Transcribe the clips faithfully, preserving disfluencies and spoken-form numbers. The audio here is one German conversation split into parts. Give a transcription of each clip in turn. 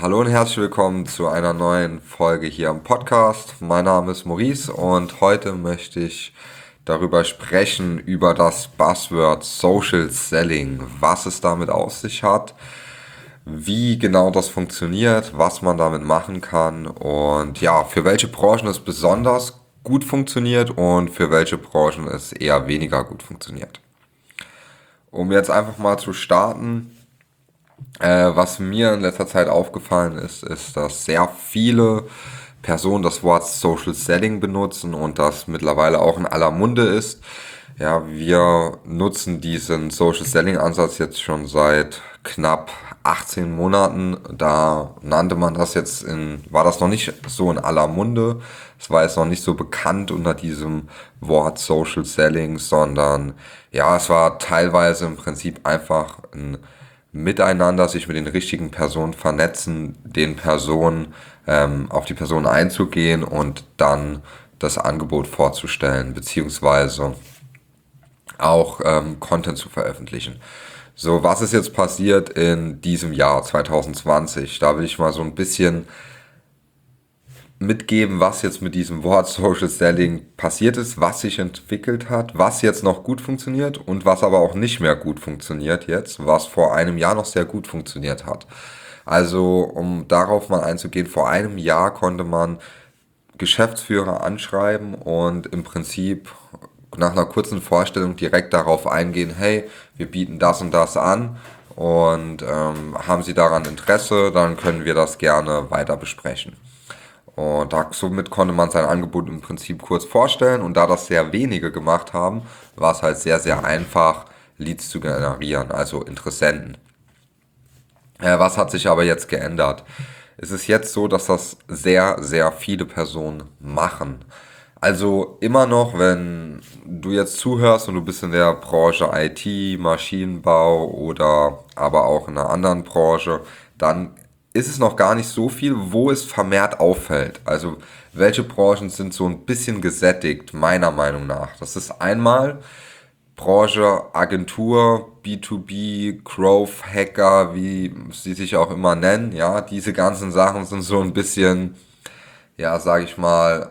Hallo und herzlich willkommen zu einer neuen Folge hier am Podcast. Mein Name ist Maurice und heute möchte ich darüber sprechen, über das Buzzword Social Selling, was es damit auf sich hat, wie genau das funktioniert, was man damit machen kann und ja, für welche Branchen es besonders gut funktioniert und für welche Branchen es eher weniger gut funktioniert. Um jetzt einfach mal zu starten, Äh, was mir in letzter Zeit aufgefallen ist, ist, dass sehr viele Personen das Wort Social Selling benutzen und das mittlerweile auch in aller Munde ist. Ja, wir nutzen diesen Social Selling Ansatz jetzt schon seit knapp achtzehn Monaten. Da nannte man das jetzt in, war das noch nicht so in aller Munde. Es war jetzt noch nicht so bekannt unter diesem Wort Social Selling, sondern ja, es war teilweise im Prinzip einfach ein Miteinander, sich mit den richtigen Personen vernetzen, den Personen, ähm, auf die Person einzugehen und dann das Angebot vorzustellen, beziehungsweise auch ähm, Content zu veröffentlichen. So, was ist jetzt passiert in diesem Jahr zwanzig zwanzig? Da will ich mal so ein bisschen mitgeben, was jetzt mit diesem Wort Social Selling passiert ist, was sich entwickelt hat, was jetzt noch gut funktioniert und was aber auch nicht mehr gut funktioniert jetzt, was vor einem Jahr noch sehr gut funktioniert hat. Also, um darauf mal einzugehen, vor einem Jahr konnte man Geschäftsführer anschreiben und im Prinzip nach einer kurzen Vorstellung direkt darauf eingehen, hey, wir bieten das und das an und ähm, haben Sie daran Interesse, dann können wir das gerne weiter besprechen. Und da, somit konnte man sein Angebot im Prinzip kurz vorstellen und da das sehr wenige gemacht haben, war es halt sehr, sehr einfach, Leads zu generieren, also Interessenten. Äh, was hat sich aber jetzt geändert? Es ist jetzt so, dass das sehr, sehr viele Personen machen. Also immer noch, wenn du jetzt zuhörst und du bist in der Branche I T, Maschinenbau oder aber auch in einer anderen Branche, dann ist es noch gar nicht so viel, wo es vermehrt auffällt. Also welche Branchen sind so ein bisschen gesättigt, meiner Meinung nach. Das ist einmal Branche, Agentur, B zwei B, Growth Hacker, wie sie sich auch immer nennen. Ja, diese ganzen Sachen sind so ein bisschen, ja, sage ich mal,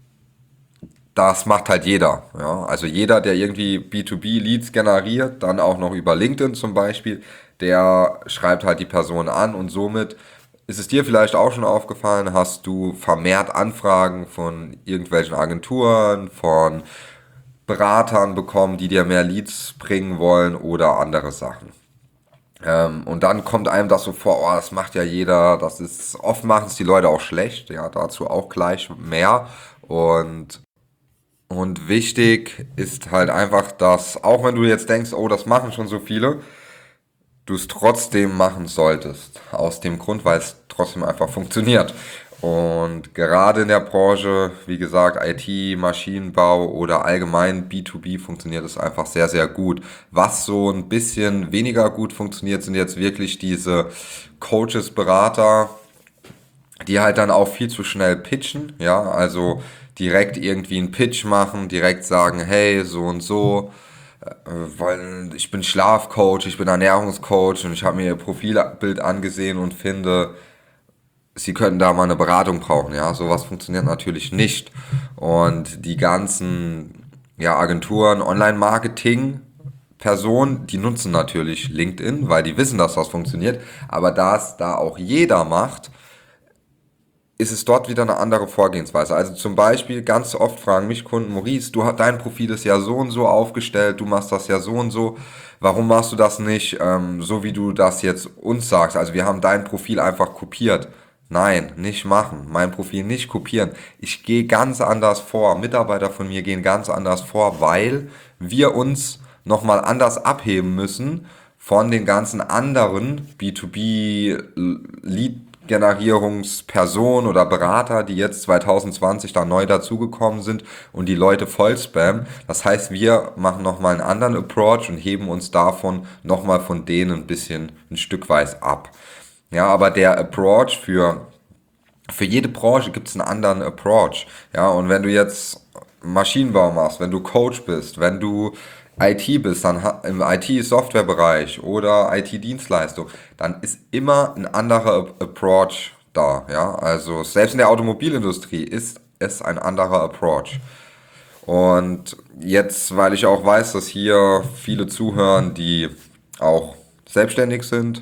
das macht halt jeder. Ja? Also jeder, der irgendwie B zwei B Leads generiert, dann auch noch über LinkedIn zum Beispiel, der schreibt halt die Person an und somit ist es dir vielleicht auch schon aufgefallen, hast du vermehrt Anfragen von irgendwelchen Agenturen, von Beratern bekommen, die dir mehr Leads bringen wollen oder andere Sachen. Ähm, und dann kommt einem das so vor, oh, das macht ja jeder, das ist, oft machen es die Leute auch schlecht, ja, dazu auch gleich mehr. Und und wichtig ist halt einfach, dass auch wenn du jetzt denkst, oh, das machen schon so viele, du es trotzdem machen solltest. Aus dem Grund, weil es trotzdem einfach funktioniert. Und gerade in der Branche, wie gesagt, I T, Maschinenbau oder allgemein B zwei B funktioniert es einfach sehr, sehr gut. Was so ein bisschen weniger gut funktioniert, sind jetzt wirklich diese Coaches, Berater, die halt dann auch viel zu schnell pitchen, ja, also direkt irgendwie einen Pitch machen, direkt sagen, hey, so und so, äh, weil ich bin Schlafcoach, ich bin Ernährungscoach und ich habe mir ihr Profilbild angesehen und finde, sie könnten da mal eine Beratung brauchen, ja, sowas funktioniert natürlich nicht und die ganzen, ja, Agenturen, Online-Marketing, Personen, die nutzen natürlich LinkedIn, weil die wissen, dass das funktioniert, aber da es da auch jeder macht, ist es dort wieder eine andere Vorgehensweise. Also zum Beispiel, ganz oft fragen mich Kunden, Maurice, du hast, dein Profil ist ja so und so aufgestellt, du machst das ja so und so, warum machst du das nicht ähm, so, wie du das jetzt uns sagst? Also wir haben dein Profil einfach kopiert. Nein, nicht machen. Mein Profil nicht kopieren. Ich gehe ganz anders vor. Mitarbeiter von mir gehen ganz anders vor, weil wir uns nochmal anders abheben müssen von den ganzen anderen B zwei B Lead Generierungspersonen oder Berater, die jetzt zwanzig zwanzig da neu dazugekommen sind und die Leute voll spammen. Das heißt, wir machen nochmal einen anderen Approach und heben uns davon nochmal von denen ein bisschen ein Stück weit ab. Ja, aber der Approach für, für jede Branche gibt es einen anderen Approach. Ja, und wenn du jetzt Maschinenbau machst, wenn du Coach bist, wenn du I T bist, dann ha- im I T-Softwarebereich oder I T-Dienstleistung, dann ist immer ein anderer Ap- Approach da, ja. Also selbst in der Automobilindustrie ist es ein anderer Approach. Und jetzt, weil ich auch weiß, dass hier viele zuhören, die auch selbstständig sind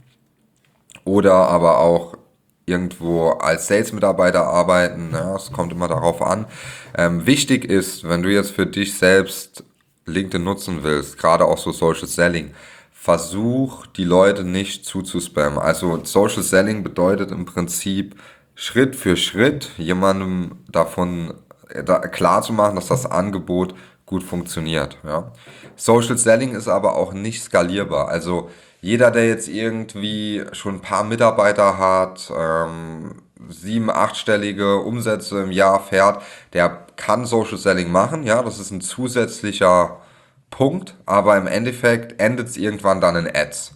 oder aber auch irgendwo als Sales-Mitarbeiter arbeiten, ja, es kommt immer darauf an. Ähm, wichtig ist, wenn du jetzt für dich selbst LinkedIn nutzen willst, gerade auch so Social Selling, versuch die Leute nicht zuzuspammen. Also Social Selling bedeutet im Prinzip Schritt für Schritt jemandem davon äh, da, klar zu machen, dass das Angebot gut funktioniert. Ja. Social Selling ist aber auch nicht skalierbar. Also jeder, der jetzt irgendwie schon ein paar Mitarbeiter hat, ähm, sieben, achtstellige Umsätze im Jahr fährt, der kann Social Selling machen. Ja, das ist ein zusätzlicher Punkt, aber im Endeffekt endet es irgendwann dann in Ads.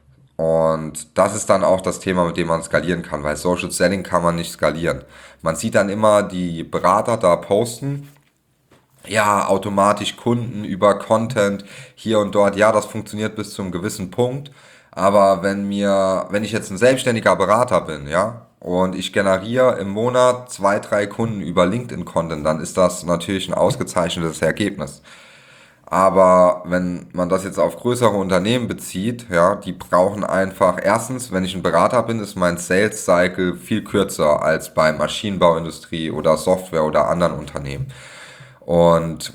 Und das ist dann auch das Thema, mit dem man skalieren kann, weil Social Selling kann man nicht skalieren. Man sieht dann immer die Berater da posten, ja, automatisch Kunden über Content hier und dort. Ja, das funktioniert bis zu einem gewissen Punkt. Aber wenn mir, wenn ich jetzt ein selbstständiger Berater bin, ja, und ich generiere im Monat zwei, drei Kunden über LinkedIn-Content, dann ist das natürlich ein ausgezeichnetes Ergebnis. Aber wenn man das jetzt auf größere Unternehmen bezieht, ja, die brauchen einfach, erstens, wenn ich ein Berater bin, ist mein Sales Cycle viel kürzer als bei Maschinenbauindustrie oder Software oder anderen Unternehmen. Und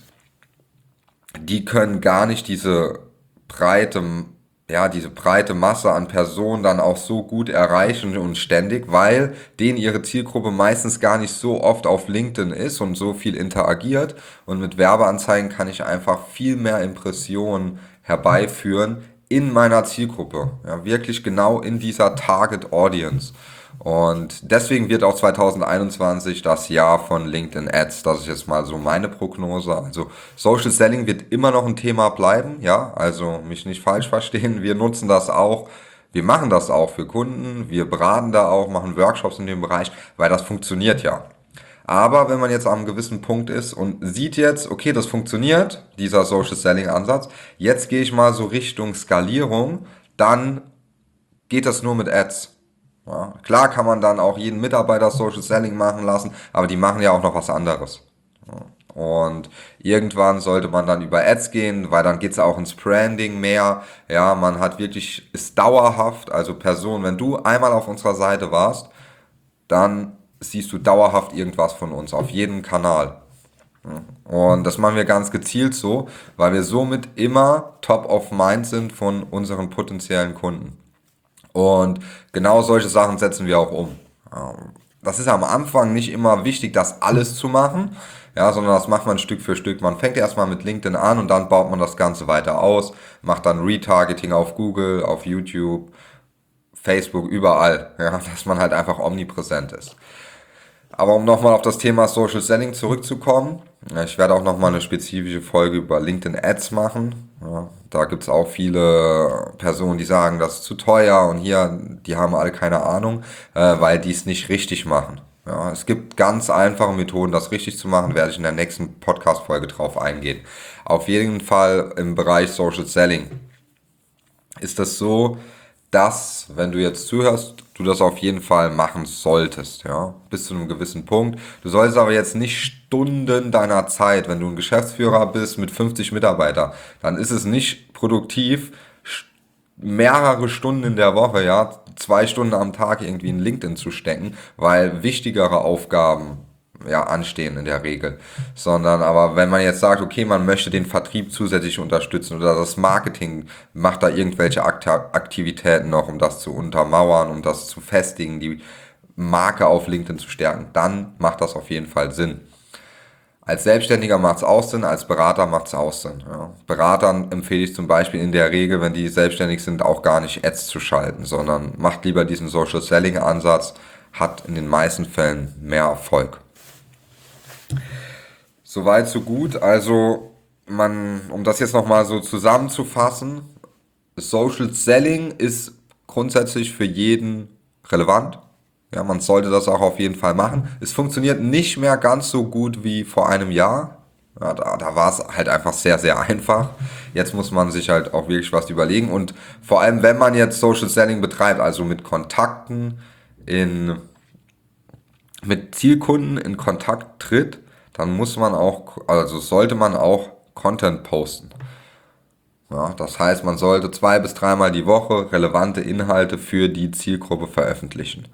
die können gar nicht diese breite, ja, diese breite Masse an Personen dann auch so gut erreichen und ständig, weil denen ihre Zielgruppe meistens gar nicht so oft auf LinkedIn ist und so viel interagiert. Und mit Werbeanzeigen kann ich einfach viel mehr Impressionen herbeiführen in meiner Zielgruppe. Ja, wirklich genau in dieser Target Audience. Und deswegen wird auch zwanzig einundzwanzig das Jahr von LinkedIn Ads. Das ist jetzt mal so meine Prognose. Also Social Selling wird immer noch ein Thema bleiben, ja. Also mich nicht falsch verstehen. Wir nutzen das auch. Wir machen das auch für Kunden. Wir beraten da auch, machen Workshops in dem Bereich, weil das funktioniert ja. Aber wenn man jetzt am gewissen Punkt ist und sieht jetzt, okay, das funktioniert, dieser Social Selling Ansatz, jetzt gehe ich mal so Richtung Skalierung, dann geht das nur mit Ads. Ja, klar kann man dann auch jeden Mitarbeiter Social Selling machen lassen, aber die machen ja auch noch was anderes. Und irgendwann sollte man dann über Ads gehen, weil dann geht's auch ins Branding mehr. Ja, man hat wirklich, ist dauerhaft, also Person, wenn du einmal auf unserer Seite warst, dann siehst du dauerhaft irgendwas von uns auf jedem Kanal. Und das machen wir ganz gezielt so, weil wir somit immer top of mind sind von unseren potenziellen Kunden. Und genau solche Sachen setzen wir auch um. Ähm, Das ist am Anfang nicht immer wichtig, das alles zu machen, ja, sondern das macht man Stück für Stück. Man fängt erstmal mit LinkedIn an und dann baut man das Ganze weiter aus, macht dann Retargeting auf Google, auf YouTube, Facebook, überall, ja, dass man halt einfach omnipräsent ist. Aber um nochmal auf das Thema Social Selling zurückzukommen, ja, ich werde auch nochmal eine spezifische Folge über LinkedIn Ads machen. Ja, da gibt es auch viele Personen, die sagen, das ist zu teuer und hier, die haben alle keine Ahnung, äh, weil die es nicht richtig machen. Ja, es gibt ganz einfache Methoden, das richtig zu machen, werde ich in der nächsten Podcast-Folge drauf eingehen. Auf jeden Fall im Bereich Social Selling ist das so, dass, wenn du jetzt zuhörst, du das auf jeden Fall machen solltest, ja, bis zu einem gewissen Punkt. Du solltest aber jetzt nicht Stunden deiner Zeit, wenn du ein Geschäftsführer bist mit fünfzig Mitarbeitern, dann ist es nicht produktiv, mehrere Stunden in der Woche, ja, zwei Stunden am Tag irgendwie in LinkedIn zu stecken, weil wichtigere Aufgaben ja anstehen in der Regel. Sondern aber wenn man jetzt sagt, okay, man möchte den Vertrieb zusätzlich unterstützen oder das Marketing macht da irgendwelche Akt Aktivitäten noch, um das zu untermauern, um das zu festigen, die Marke auf LinkedIn zu stärken, dann macht das auf jeden Fall Sinn. Als Selbstständiger macht es auch Sinn, als Berater macht es auch Sinn. Ja. Beratern empfehle ich zum Beispiel in der Regel, wenn die selbstständig sind, auch gar nicht Ads zu schalten, sondern macht lieber diesen Social Selling Ansatz, hat in den meisten Fällen mehr Erfolg. Soweit, so gut. Also, man, um das jetzt nochmal so zusammenzufassen, Social Selling ist grundsätzlich für jeden relevant. Ja, man sollte das auch auf jeden Fall machen. Es funktioniert nicht mehr ganz so gut wie vor einem Jahr. Ja, da, da war es halt einfach sehr, sehr einfach. Jetzt muss man sich halt auch wirklich was überlegen. Und vor allem, wenn man jetzt Social Selling betreibt, also mit Kontakten in, mit Zielkunden in Kontakt tritt, dann muss man auch, also sollte man auch Content posten. Ja, das heißt, man sollte zwei bis dreimal die Woche relevante Inhalte für die Zielgruppe veröffentlichen.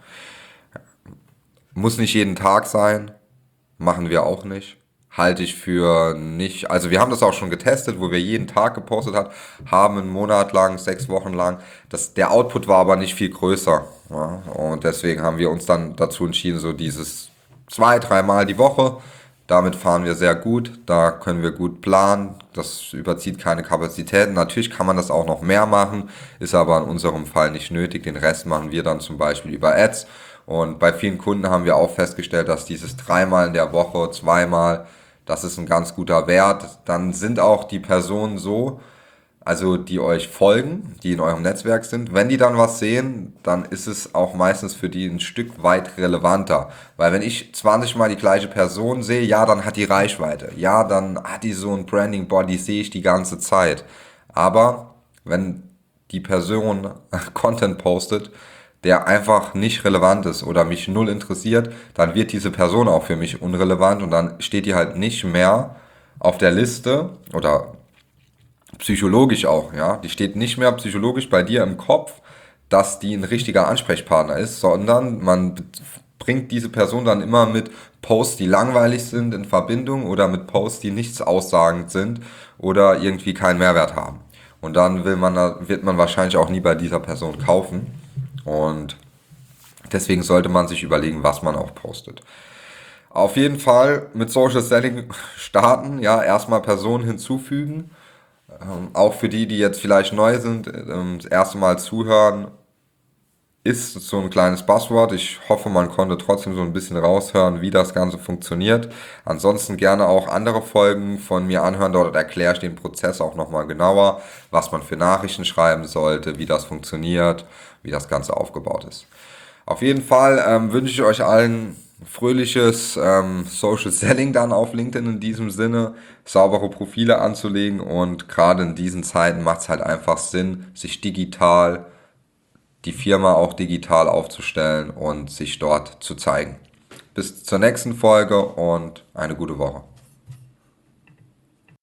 Muss nicht jeden Tag sein, machen wir auch nicht. Halte ich für nicht, also wir haben das auch schon getestet, wo wir jeden Tag gepostet hat, haben einen Monat lang, sechs Wochen lang. Das, der Output war aber nicht viel größer. Ja, und deswegen haben wir uns dann dazu entschieden, so dieses zwei, dreimal die Woche. Damit fahren wir sehr gut, da können wir gut planen, das überzieht keine Kapazitäten. Natürlich kann man das auch noch mehr machen, ist aber in unserem Fall nicht nötig. Den Rest machen wir dann zum Beispiel über Ads. Und bei vielen Kunden haben wir auch festgestellt, dass dieses dreimal in der Woche, zweimal, das ist ein ganz guter Wert. Dann sind auch die Personen so, also die euch folgen, die in eurem Netzwerk sind, wenn die dann was sehen, dann ist es auch meistens für die ein Stück weit relevanter. Weil wenn ich zwanzig Mal die gleiche Person sehe, ja, dann hat die Reichweite. Ja, dann hat die so ein Branding Body, sehe ich die ganze Zeit. Aber wenn die Person Content postet, der einfach nicht relevant ist oder mich null interessiert, dann wird diese Person auch für mich unrelevant und dann steht die halt nicht mehr auf der Liste oder psychologisch auch, ja. Die steht nicht mehr psychologisch bei dir im Kopf, dass die ein richtiger Ansprechpartner ist, sondern man bringt diese Person dann immer mit Posts, die langweilig sind, in Verbindung oder mit Posts, die nichts aussagend sind oder irgendwie keinen Mehrwert haben. Und dann will man, wird man wahrscheinlich auch nie bei dieser Person kaufen. Und deswegen sollte man sich überlegen, was man auch postet. Auf jeden Fall mit Social Selling starten, ja, erstmal Personen hinzufügen. Ähm, auch für die, die jetzt vielleicht neu sind, ähm, das erste Mal zuhören, ist so ein kleines Buzzword. Ich hoffe, man konnte trotzdem so ein bisschen raushören, wie das Ganze funktioniert. Ansonsten gerne auch andere Folgen von mir anhören. Dort erkläre ich den Prozess auch nochmal genauer, was man für Nachrichten schreiben sollte, wie das funktioniert, wie das Ganze aufgebaut ist. Auf jeden Fall ähm, wünsche ich euch allen fröhliches ähm, Social Selling dann auf LinkedIn in diesem Sinne, saubere Profile anzulegen und gerade in diesen Zeiten macht es halt einfach Sinn, sich digital, die Firma auch digital aufzustellen und sich dort zu zeigen. Bis zur nächsten Folge und eine gute Woche.